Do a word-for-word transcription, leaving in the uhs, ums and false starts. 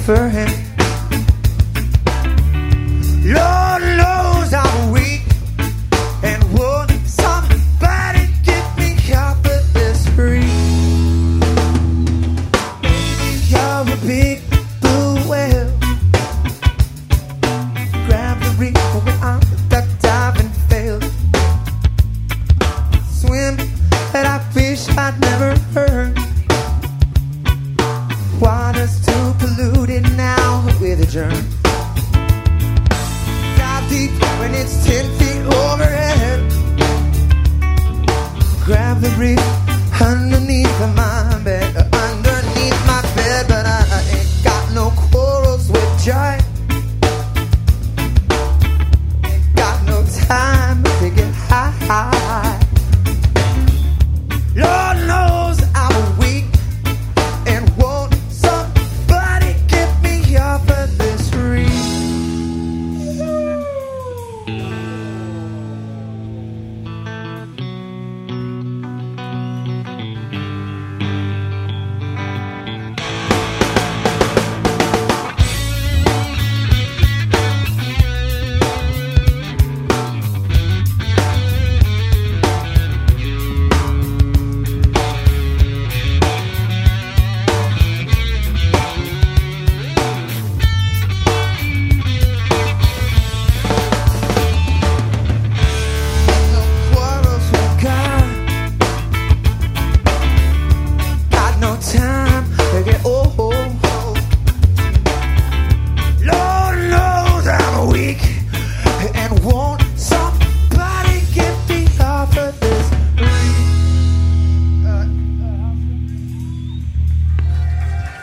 safer hand. Lord knows I'm weak and would somebody get me off of this reef. Maybe you're a big blue whale. Grab the reef when I'm duck dive and fail. Swim that I wish I'd never heard. Water's too polluted now with a germ. Dive deep when it's ten feet overhead. Grab the reef